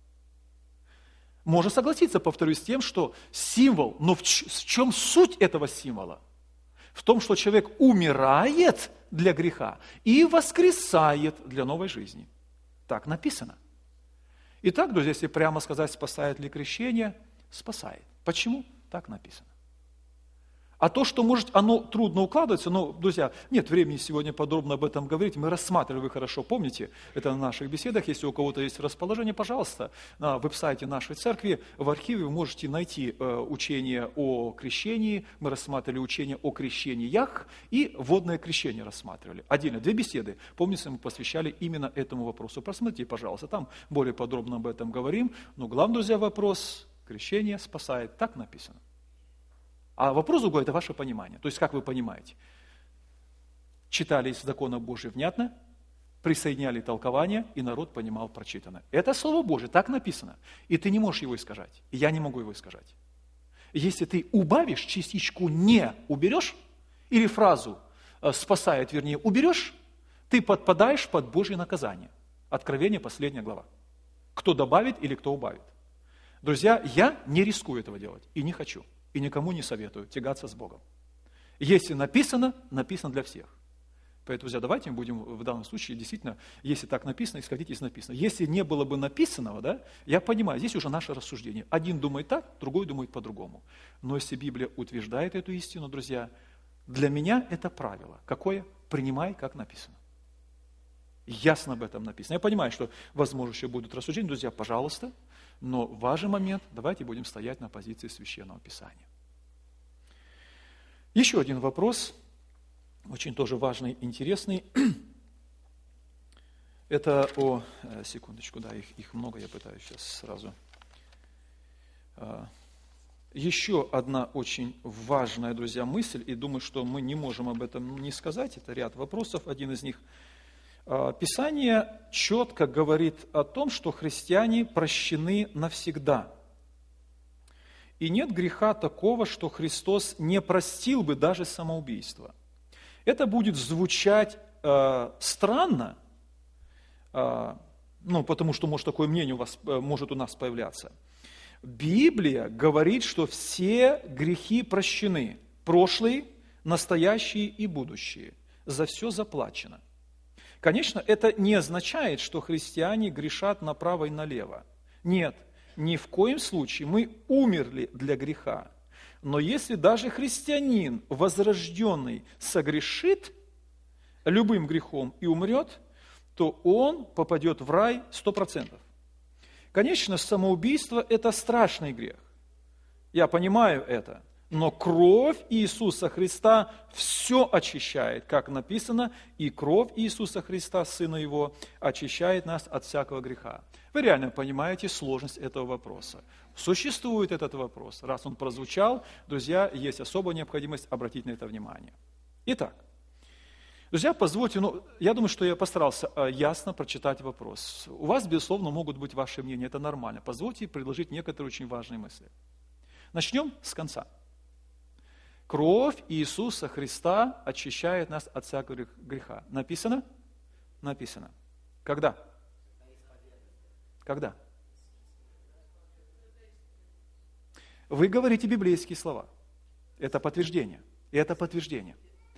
Можно согласиться, повторюсь, с тем, что символ, но в чем суть этого символа? В том, что человек умирает для греха и воскресает для новой жизни. Так написано. Итак, друзья, если прямо сказать, спасает ли крещение, спасает. Почему? Так написано. А то, что, может, оно трудно укладывается, но, друзья, нет времени сегодня подробно об этом говорить, мы рассматривали, вы хорошо помните, это на наших беседах, если у кого-то есть расположение, пожалуйста, на веб-сайте нашей церкви, в архиве вы можете найти э, учение о крещении, мы рассматривали учение о крещениях и водное крещение рассматривали. Отдельно две беседы, помните, мы посвящали именно этому вопросу. Просмотрите, пожалуйста, там более подробно об этом говорим, но главный, друзья, вопрос, крещение спасает, так написано. А вопрос другой – это ваше понимание. То есть, как вы понимаете? Читали из закона Божия внятно, присоединяли толкование, и народ понимал прочитанное. Это Слово Божие, так написано. И ты не можешь его искажать. И я не могу его искажать. Если ты убавишь, частичку «не» уберешь, или фразу «спасает», вернее, уберешь, ты подпадаешь под Божье наказание. Откровение, последняя глава. Кто добавит или кто убавит. Друзья, я не рискую этого делать и не хочу. И никому не советую тягаться с Богом. Если написано, написано для всех. Поэтому, друзья, давайте мы будем в данном случае действительно, если так написано, исходить из написанного. Если не было бы написанного, да, я понимаю, здесь уже наше рассуждение. Один думает так, другой думает по-другому. Но если Библия утверждает эту истину, друзья, для меня это правило. Какое? Принимай, как написано. Ясно об этом написано. Я понимаю, что, возможно, еще будут рассуждения. Друзья, пожалуйста, но важный момент, давайте будем стоять на позиции Священного Писания. Еще один вопрос, очень тоже важный, интересный. Это о... Секундочку, да, их, их много, я пытаюсь сейчас сразу. Еще одна очень важная, друзья, мысль, и думаю, что мы не можем об этом не сказать, это ряд вопросов, один из них. Писание четко говорит о том, что христиане прощены навсегда. И нет греха такого, что Христос не простил бы даже самоубийство. Это будет звучать э, странно, э, ну, потому что, может, такое мнение у вас, э, может у нас появляться. Библия говорит, что все грехи прощены, прошлые, настоящие и будущие. За все заплачено. Конечно, это не означает, что христиане грешат направо и налево. Нет, ни в коем случае. Мы умерли для греха. Но если даже христианин, возрожденный, согрешит любым грехом и умрет, то он попадет в рай сто процентов. Конечно, самоубийство – это страшный грех. Я понимаю это. Но кровь Иисуса Христа все очищает, как написано, и кровь Иисуса Христа, Сына Его, очищает нас от всякого греха. Вы реально понимаете сложность этого вопроса. Существует этот вопрос. Раз он прозвучал, друзья, есть особая необходимость обратить на это внимание. Итак, друзья, позвольте, ну, я думаю, что я постарался ясно прочитать вопрос. У вас, безусловно, могут быть ваши мнения, это нормально. Позвольте предложить некоторые очень важные мысли. Начнем с конца. Кровь Иисуса Христа очищает нас от всякого греха. Написано? Написано. Когда? Когда? Вы говорите библейские слова. Это подтверждение. И это подтверждение.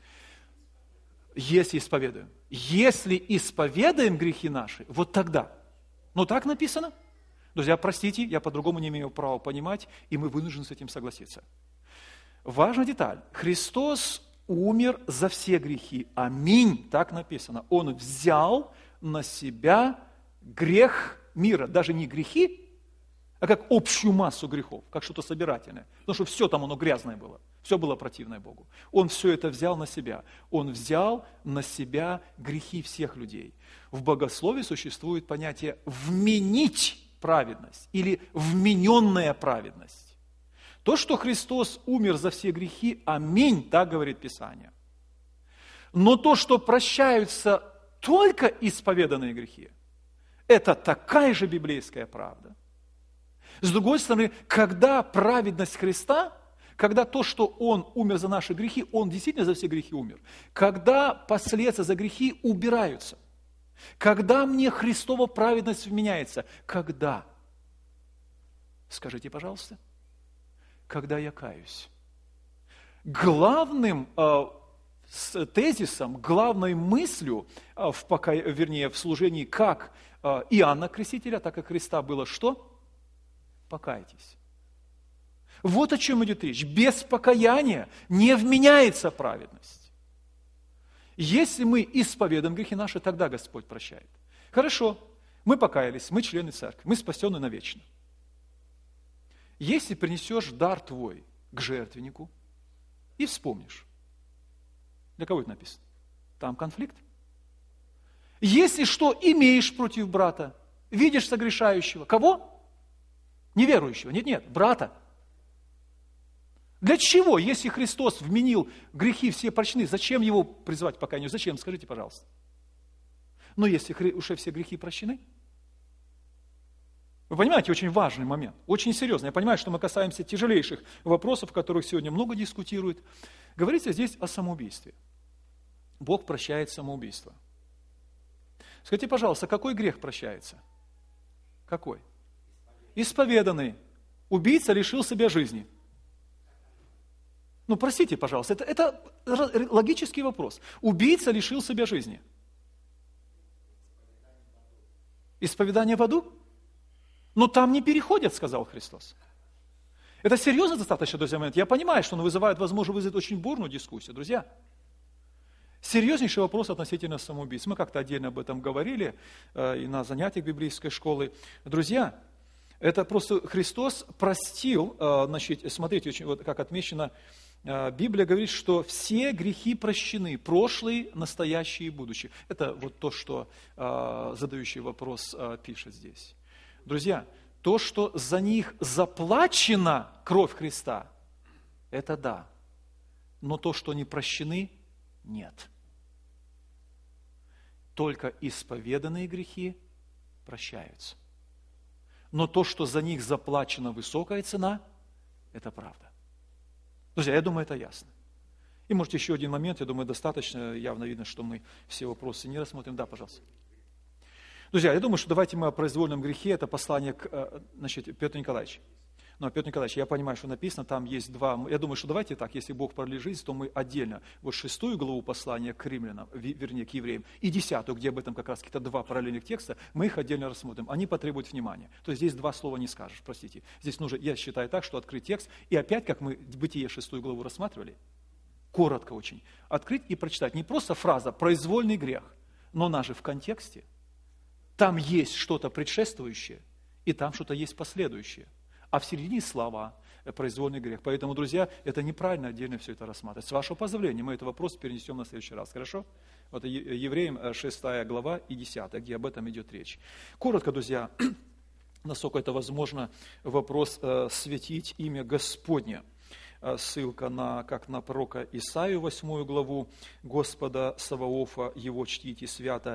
Если исповедуем. Если исповедаем грехи наши, вот тогда. Ну так написано. Друзья, простите, я по-другому не имею права понимать, и мы вынуждены с этим согласиться. Важная деталь. Христос умер за все грехи. Аминь. Так написано. Он взял на себя грех мира. Даже не грехи, а как общую массу грехов, как что-то собирательное. Потому что все там оно грязное было. Все было противное Богу. Он все это взял на себя. Он взял на себя грехи всех людей. В богословии существует понятие «вменить праведность» или «вмененная праведность». То, что Христос умер за все грехи, аминь, так говорит Писание. Но то, что прощаются только исповеданные грехи, это такая же библейская правда. С другой стороны, когда праведность Христа, когда то, что Он умер за наши грехи, Он действительно за все грехи умер, когда последствия за грехи убираются, когда мне Христова праведность вменяется, когда? Скажите, пожалуйста. Когда я каюсь. Главным э, с тезисом, главной мыслью, э, в пока, вернее, в служении как э, Иоанна Крестителя, так и Христа было что? Покайтесь. Вот о чем идет речь. Без покаяния не вменяется праведность. Если мы исповедуем грехи наши, тогда Господь прощает. Хорошо, мы покаялись, мы члены церкви, мы спасены навечно. Если принесешь дар твой к жертвеннику и вспомнишь, для кого это написано? Там конфликт. Если что имеешь против брата, видишь согрешающего, кого? Неверующего. Нет, нет, брата. Для чего, если Христос вменил грехи все прощены, зачем его призывать к покаянию? Зачем? Скажите, пожалуйста. Но если уже все грехи прощены, вы понимаете, очень важный момент, очень серьезный. Я понимаю, что мы касаемся тяжелейших вопросов, о которых сегодня много дискутируют. Говорится здесь о самоубийстве. Бог прощает самоубийство. Скажите, пожалуйста, какой грех прощается? Какой? Исповеданный. Убийца лишил себя жизни. Ну, простите, пожалуйста, это, это логический вопрос. Убийца лишил себя жизни. Исповедание в аду? Но там не переходят, сказал Христос. Это серьезно достаточно, друзья мои. Я понимаю, что он вызывает, возможно, вызовет очень бурную дискуссию, друзья. Серьезнейший вопрос относительно самоубийств. Мы как-то отдельно об этом говорили э, и на занятиях библейской школы. Друзья, это просто Христос простил, э, значит, смотрите, очень, вот как отмечено, э, Библия говорит, что все грехи прощены, прошлые, настоящие и будущие. Это вот то, что э, задающий вопрос э, пишет здесь. Друзья, то, что за них заплачена кровь Христа, это да. Но то, что они прощены, нет. Только исповеданные грехи прощаются. Но то, что за них заплачена высокая цена, это правда. Друзья, я думаю, это ясно. И, может, еще один момент, я думаю, достаточно явно видно, что мы все вопросы не рассмотрим. Да, пожалуйста. Друзья, я думаю, что давайте мы о произвольном грехе, это послание к, значит, Петру Николаевичу. Но, Петр Николаевич, я понимаю, что написано, там есть два, я думаю, что давайте так, если Бог продлит жизнь, то мы отдельно, вот шестую главу послания к римлянам, вернее, к евреям, и десятую, где об этом как раз какие-то два параллельных текста, мы их отдельно рассмотрим. Они потребуют внимания. То есть здесь два слова не скажешь, простите. Здесь нужно, я считаю так, что открыть текст, и опять, как мы Бытие шестую главу рассматривали, коротко очень, открыть и прочитать. Не просто фраза «произвольный грех», но она же в контексте. Там есть что-то предшествующее, и там что-то есть последующее. А в середине слова произвольный грех. Поэтому, друзья, это неправильно отдельно все это рассматривать. С вашего позволения мы этот вопрос перенесем на следующий раз. Хорошо? Вот Евреям шестая глава и десятая, где об этом идет речь. Коротко, друзья, насколько это возможно, вопрос э, светить имя Господне. Ссылка на, как на пророка Исаию, восьмую главу, Господа Саваофа, его чтите свято.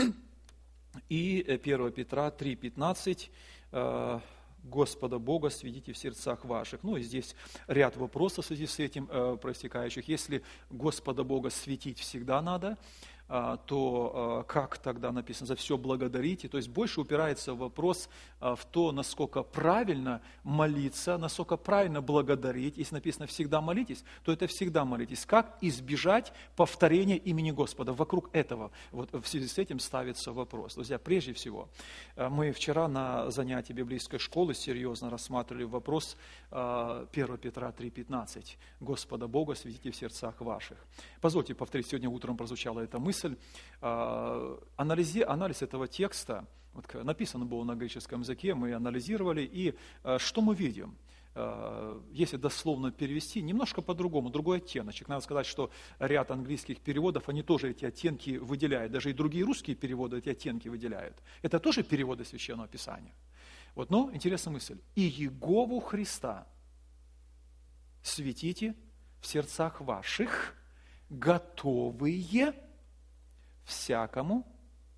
И первое Петра три пятнадцать, Господа Бога светите в сердцах ваших. Ну и здесь ряд вопросов в связи с этим э, проистекающих. Если Господа Бога светить всегда надо, э, то э, как тогда написано, за все благодарите? То есть больше упирается вопрос э, в то, насколько правильно молиться, насколько правильно благодарить. Если написано «всегда молитесь», то это «всегда молитесь». Как избежать повторения имени Господа? Вокруг этого, вот в связи с этим ставится вопрос. Друзья, прежде всего, э, мы вчера на занятии библейской школы серьезно рассматривали вопрос первое Петра три пятнадцать. Господа Бога светите в сердцах ваших. Позвольте повторить, сегодня утром прозвучала эта мысль. Анализ, анализ этого текста, вот, написано было на греческом языке, мы анализировали, и что мы видим? Если дословно перевести, немножко по-другому, другой оттеночек. Надо сказать, что ряд английских переводов, они тоже эти оттенки выделяют. Даже и другие русские переводы эти оттенки выделяют. Это тоже переводы Священного Писания. Вот, но интересная мысль. «И Иегову Христа светите в сердцах ваших, готовые всякому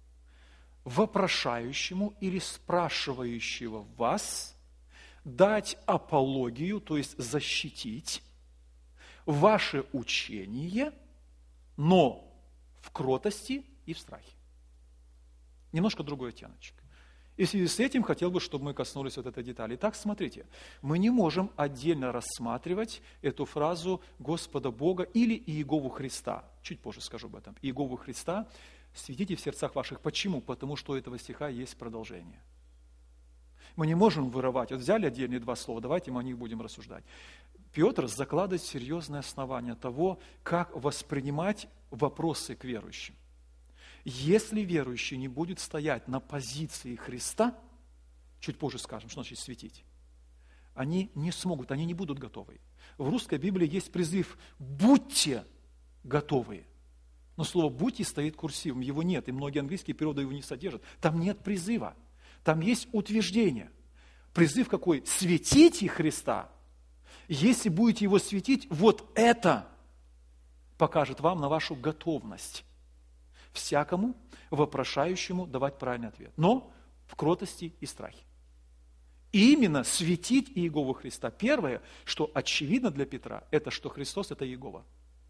вопрошающему или спрашивающего вас дать апологию, то есть защитить ваше учение, но в кротости и в страхе». Немножко другой оттеночек. И в связи с этим хотел бы, чтобы мы коснулись вот этой детали. Итак, смотрите, мы не можем отдельно рассматривать эту фразу Господа Бога или Иегову Христа. Чуть позже скажу об этом. Иегову Христа светите в сердцах ваших. Почему? Потому что у этого стиха есть продолжение. Мы не можем вырывать. Вот взяли отдельные два слова, давайте мы о них будем рассуждать. Петр закладывает серьезное основание того, как воспринимать вопросы к верующим. Если верующий не будет стоять на позиции Христа, чуть позже скажем, что значит светить, они не смогут, они не будут готовы. В русской Библии есть призыв «будьте готовы». Но слово «будьте» стоит курсивом, его нет, и многие английские переводы его не содержат. Там нет призыва, там есть утверждение. Призыв какой? Светите Христа. Если будете его светить, вот это покажет вам на вашу готовность всякому вопрошающему давать правильный ответ, но в кротости и страхе. И именно светить Иегову Христа. Первое, что очевидно для Петра, это что Христос – это Иегова.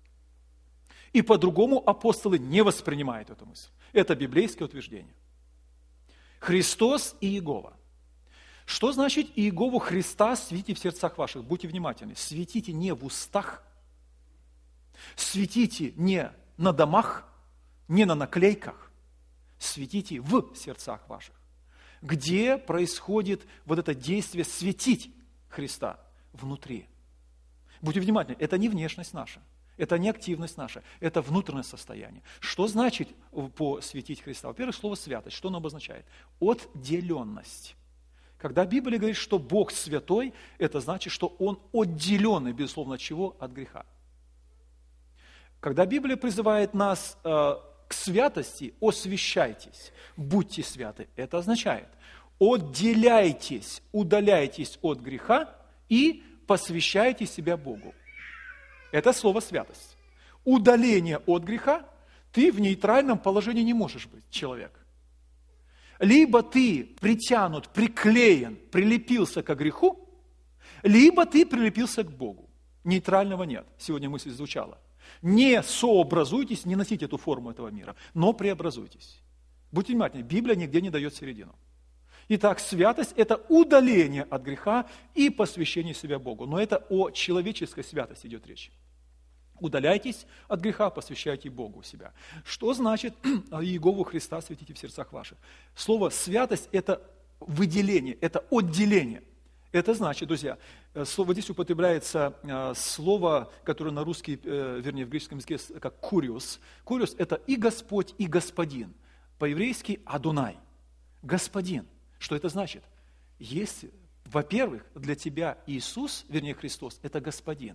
И по-другому апостолы не воспринимают эту мысль. Это библейское утверждение. Христос и Иегова. Что значит Иегову Христа светите в сердцах ваших? Будьте внимательны. Светите не в устах, Светите не на домах, не на наклейках, светите в сердцах ваших, где происходит вот это действие светить Христа внутри. Будьте внимательны, это не внешность наша, это не активность наша, это внутреннее состояние. Что значит посвятить Христа? Во-первых, слово «святость», что оно обозначает? Отделенность. Когда Библия говорит, что Бог святой, это значит, что Он отделенный, безусловно, от чего? От греха. Когда Библия призывает нас э, к святости, освящайтесь, будьте святы, это означает, отделяйтесь, удаляйтесь от греха и посвящайте себя Богу. Это слово «святость». Удаление от греха, ты в нейтральном положении не можешь быть, человек. Либо ты притянут, приклеен, прилепился к греху, либо ты прилепился к Богу. Нейтрального нет. Сегодня мысль звучала. Не сообразуйтесь, не носите эту форму этого мира, но преобразуйтесь. Будьте внимательны, Библия нигде не дает середину. Итак, святость – это удаление от греха и посвящение себя Богу. Но это о человеческой святости идет речь. Удаляйтесь от греха, посвящайте Богу себя. Что значит Иегову Христа светите в сердцах ваших? Слово «святость» – это выделение, это отделение. Это значит, друзья, слово здесь употребляется слово, которое на русский, вернее, в греческом языке, как «куриос». «Куриос» – это и Господь, и Господин. По-еврейски «Адунай» – Господин. Что это значит? Если, во-первых, для тебя Иисус, вернее, Христос – это Господин.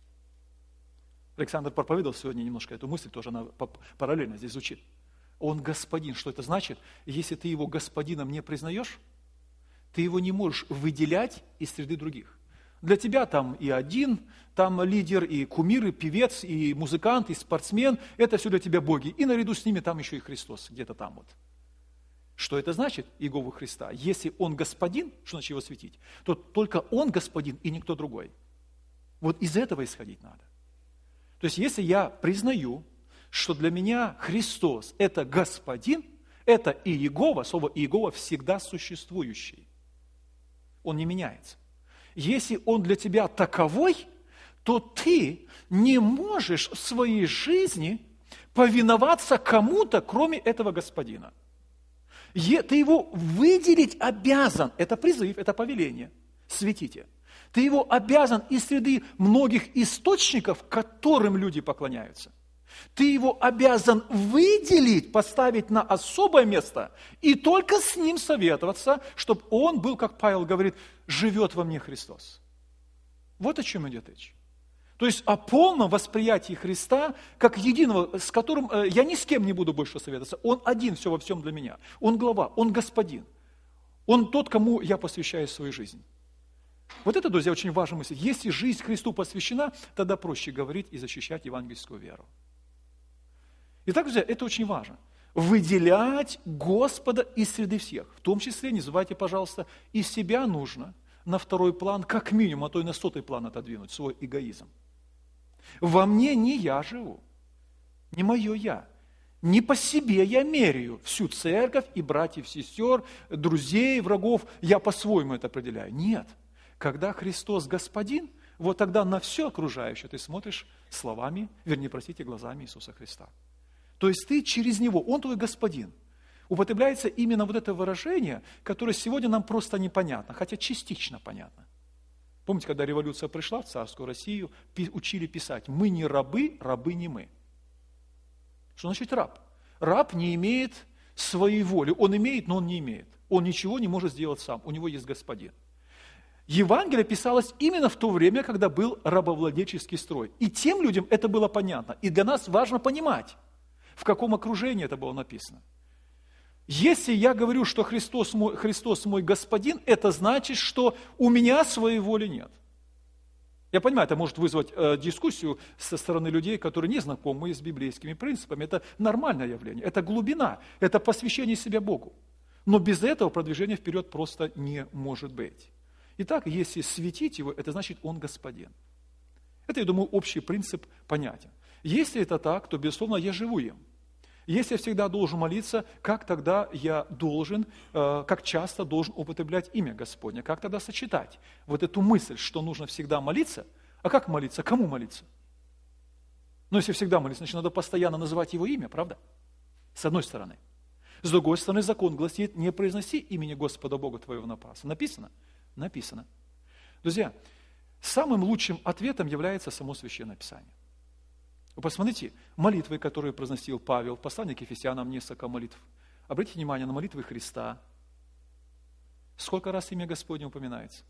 Александр проповедовал сегодня немножко эту мысль, тоже она параллельно здесь звучит. Он Господин. Что это значит? Если ты Его Господином не признаешь, ты Его не можешь выделять из среды других. Для тебя там и один, там лидер, и кумир, и певец, и музыкант, и спортсмен. Это все для тебя боги. И наряду с ними там еще и Христос, где-то там вот. Что это значит, Иегову Христа? Если Он Господин, что значит Его светить, то только Он Господин и никто другой. Вот из этого исходить надо. То есть, если я признаю, что для меня Христос – это Господин, это Иегова, слово Иегова всегда существующий. Он не меняется. Если Он для тебя таковой, то ты не можешь в своей жизни повиноваться кому-то, кроме этого Господина. Ты его выделить обязан. Это призыв, это повеление. Светите. Ты его обязан из среды многих источников, которым люди поклоняются. Ты его обязан выделить, поставить на особое место и только с ним советоваться, чтобы он был, как Павел говорит, живет во мне Христос. Вот о чем идет речь. То есть о полном восприятии Христа как единого, с которым я ни с кем не буду больше советоваться. Он один все во всем для меня. Он глава, Он Господин. Он тот, кому я посвящаю свою жизнь. Вот это, друзья, очень важная мысль. Если жизнь Христу посвящена, тогда проще говорить и защищать евангельскую веру. Итак, друзья, это очень важно. Выделять Господа из среды всех. В том числе, не забывайте, пожалуйста, и себя нужно на второй план, как минимум, а то и на сотый план отодвинуть, свой эгоизм. Во мне не я живу, не мое я. Не по себе я меряю всю церковь и братьев, сестер, друзей, врагов. Я по-своему это определяю. Нет. Когда Христос Господин, вот тогда на все окружающее ты смотришь словами, вернее, простите, глазами Иисуса Христа. То есть ты через Него, Он твой Господин. Употребляется именно вот это выражение, которое сегодня нам просто непонятно, хотя частично понятно. Помните, когда революция пришла в царскую Россию, учили писать: «Мы не рабы, рабы не мы». Что значит раб? Раб не имеет своей воли. Он имеет, но он не имеет. Он ничего не может сделать сам. У него есть господин. Евангелие писалось именно в то время, когда был рабовладельческий строй. И тем людям это было понятно. И для нас важно понимать, в каком окружении это было написано. Если я говорю, что Христос мой, Христос мой Господин, это значит, что у меня своей воли нет. Я понимаю, это может вызвать э, дискуссию со стороны людей, которые не знакомы с библейскими принципами. Это нормальное явление, это глубина, это посвящение себя Богу. Но без этого продвижения вперед просто не может быть. Итак, если светить Его, это значит Он Господин. Это, я думаю, общий принцип понятен. Если это так, то, безусловно, я живу им. Если я всегда должен молиться, как тогда я должен, э, как часто должен употреблять имя Господне? Как тогда сочетать вот эту мысль, что нужно всегда молиться? А как молиться? Кому молиться? Но если всегда молиться, значит, надо постоянно называть Его имя, правда? С одной стороны. С другой стороны, закон гласит, не произноси имени Господа Бога твоего напрасно. Написано? Написано. Друзья, самым лучшим ответом является само Священное Писание. Вы посмотрите, молитвы, которые произносил Павел, в послании к Ефесянам несколько молитв. Обратите внимание на молитвы Христа. Сколько раз имя Господне упоминается?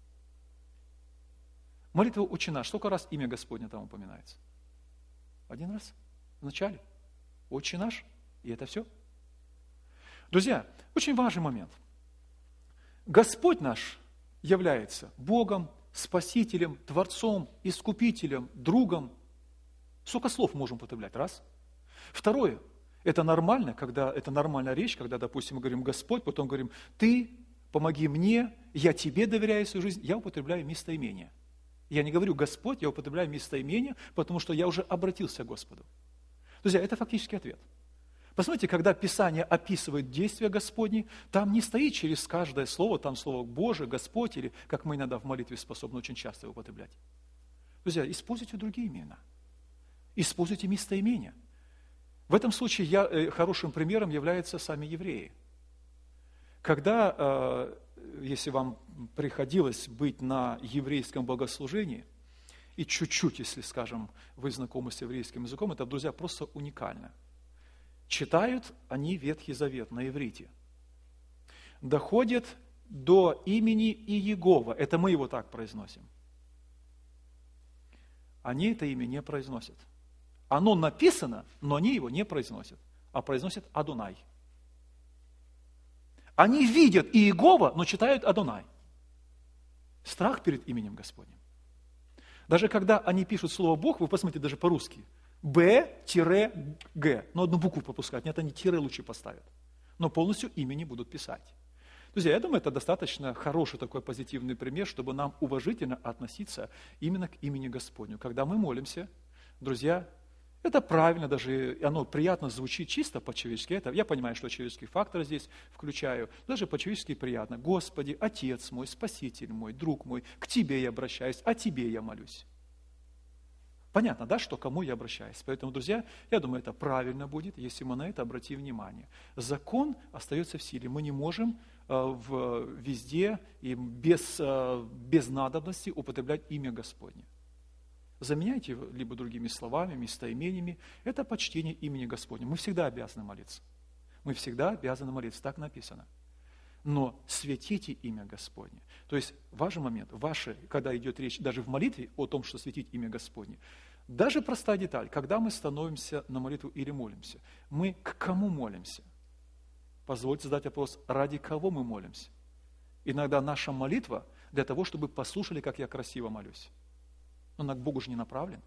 Молитва «Отче наш», сколько раз имя Господне там упоминается? Один раз. В начале. «Отче наш», и это все. Друзья, очень важный момент. Господь наш является Богом, Спасителем, Творцом, Искупителем, Другом. Сколько слов можем употреблять? Раз. Второе. Это нормально, когда это нормальная речь, когда, допустим, мы говорим «Господь», потом говорим «Ты, помоги мне, я Тебе доверяю свою жизнь». Я употребляю местоимение. Я не говорю «Господь», я употребляю местоимение, потому что я уже обратился к Господу. Друзья, это фактически ответ. Посмотрите, когда Писание описывает действия Господни, там не стоит через каждое слово, там слово «Боже», «Господь», или, как мы иногда в молитве способны очень часто употреблять. Друзья, используйте другие имена. Используйте местоимения. В этом случае я, э, хорошим примером являются сами евреи. Когда, э, если вам приходилось быть на еврейском богослужении, и чуть-чуть, если, скажем, вы знакомы с еврейским языком, это, друзья, просто уникально. Читают они Ветхий Завет на иврите. Доходят до имени Иегова. Это мы его так произносим. Они это имя не произносят. Оно написано, но они его не произносят, а произносят Адонай. Они видят Иегова, но читают Адонай. Страх перед именем Господним. Даже когда они пишут слово Бог, вы посмотрите даже по-русски. Б-Г. Но одну букву пропускать. Нет, они тире лучше поставят. Но полностью имя не будут писать. Друзья, я думаю, это достаточно хороший такой позитивный пример, чтобы нам уважительно относиться именно к имени Господню. Когда мы молимся, друзья, это правильно, даже оно приятно звучит чисто по-человечески. Это, я понимаю, что человеческий фактор здесь включаю. Даже по-человечески приятно. Господи, Отец мой, Спаситель мой, друг мой, к Тебе я обращаюсь, о Тебе я молюсь. Понятно, да, что кому я обращаюсь. Поэтому, друзья, я думаю, это правильно будет, если мы на это обратим внимание. Закон остается в силе. Мы не можем э, в, везде и без, э, без надобности употреблять имя Господне. Заменяйте его либо другими словами, местоимениями. Это почтение имени Господня. Мы всегда обязаны молиться. Мы всегда обязаны молиться, так написано. Но светите имя Господне. То есть важный момент, ваше, когда идет речь даже в молитве о том, что светить имя Господне, даже простая деталь, когда мы становимся на молитву или молимся, мы к кому молимся? Позвольте задать вопрос, ради кого мы молимся? Иногда наша молитва для того, чтобы послушали, как я красиво молюсь. Но она к Богу же не направлен.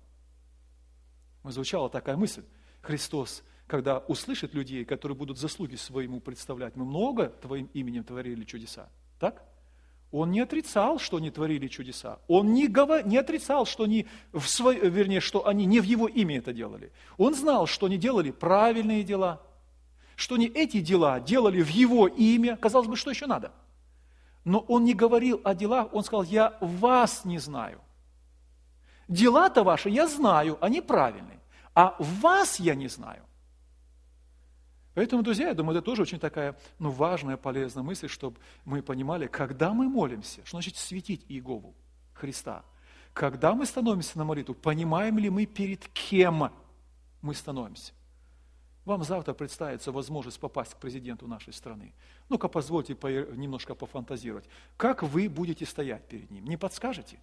Звучала такая мысль. Христос, когда услышит людей, которые будут заслуги своему представлять, мы много Твоим именем творили чудеса. Так? Он не отрицал, что они творили чудеса. Он не, говор... не отрицал, что они, в свой... вернее, что они не в Его имя это делали. Он знал, что они делали правильные дела, что они эти дела делали в Его имя. Казалось бы, что еще надо? Но Он не говорил о делах, Он сказал, я вас не знаю. Дела-то ваши я знаю, они правильные, а вас я не знаю. Поэтому, друзья, я думаю, это тоже очень такая ну, важная, полезная мысль, чтобы мы понимали, когда мы молимся, что значит светить Иегову, Христа. Когда мы становимся на молитву, понимаем ли мы, перед кем мы становимся. Вам завтра представится возможность попасть к президенту нашей страны. Ну-ка, позвольте немножко пофантазировать. Как вы будете стоять перед ним? Не подскажете?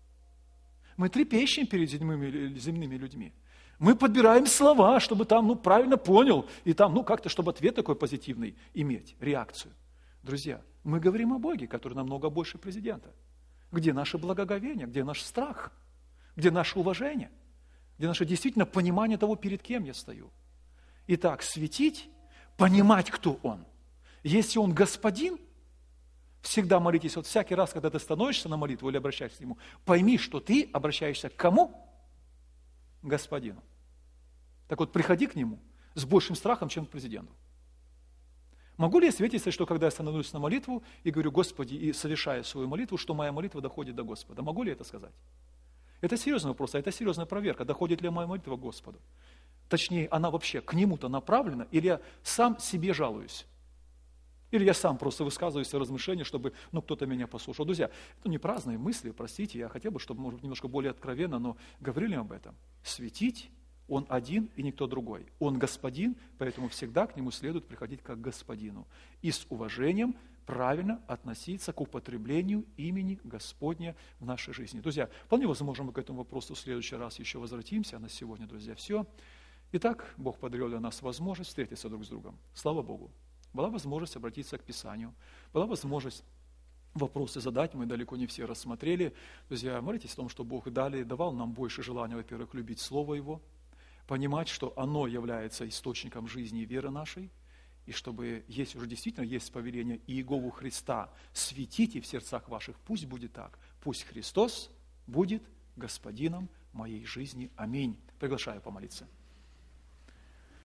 Мы трепещем перед земными, земными людьми. Мы подбираем слова, чтобы там, ну, правильно понял, и там, ну, как-то, чтобы ответ такой позитивный иметь, реакцию. Друзья, мы говорим о Боге, который намного больше президента. Где наше благоговение, где наш страх, где наше уважение, где наше действительно понимание того, перед кем я стою. Итак, светить, понимать, кто Он. Если Он Господин, всегда молитесь, вот всякий раз, когда ты становишься на молитву или обращаешься к Нему, пойми, что ты обращаешься к кому? Господину. Так вот, приходи к Нему с большим страхом, чем к президенту. Могу ли я свидетельствовать, что когда я становлюсь на молитву и говорю, Господи, и совершаю свою молитву, что моя молитва доходит до Господа? Могу ли я это сказать? Это серьезный вопрос, а это серьезная проверка, доходит ли моя молитва к Господу. Точнее, она вообще к Нему-то направлена, или я сам себе жалуюсь. Или я сам просто высказываю свои размышления, чтобы ну, кто-то меня послушал. Друзья, это не праздные мысли, простите, я хотел бы, чтобы, может быть, немножко более откровенно, но говорили об этом. Светить Он один и никто другой. Он Господин, поэтому всегда к Нему следует приходить как к Господину. И с уважением правильно относиться к употреблению имени Господня в нашей жизни. Друзья, вполне возможно, мы к этому вопросу в следующий раз еще возвратимся. А на сегодня, друзья, все. Итак, Бог подарил для нас возможность встретиться друг с другом. Слава Богу. Была возможность обратиться к Писанию. Была возможность вопросы задать, мы далеко не все рассмотрели. Друзья, молитесь о том, что Бог далее давал нам больше желания, во-первых, любить Слово Его, понимать, что оно является источником жизни и веры нашей, и чтобы, если уже действительно есть повеление Иегову Христа, светите в сердцах ваших, пусть будет так, пусть Христос будет Господином моей жизни. Аминь. Приглашаю помолиться.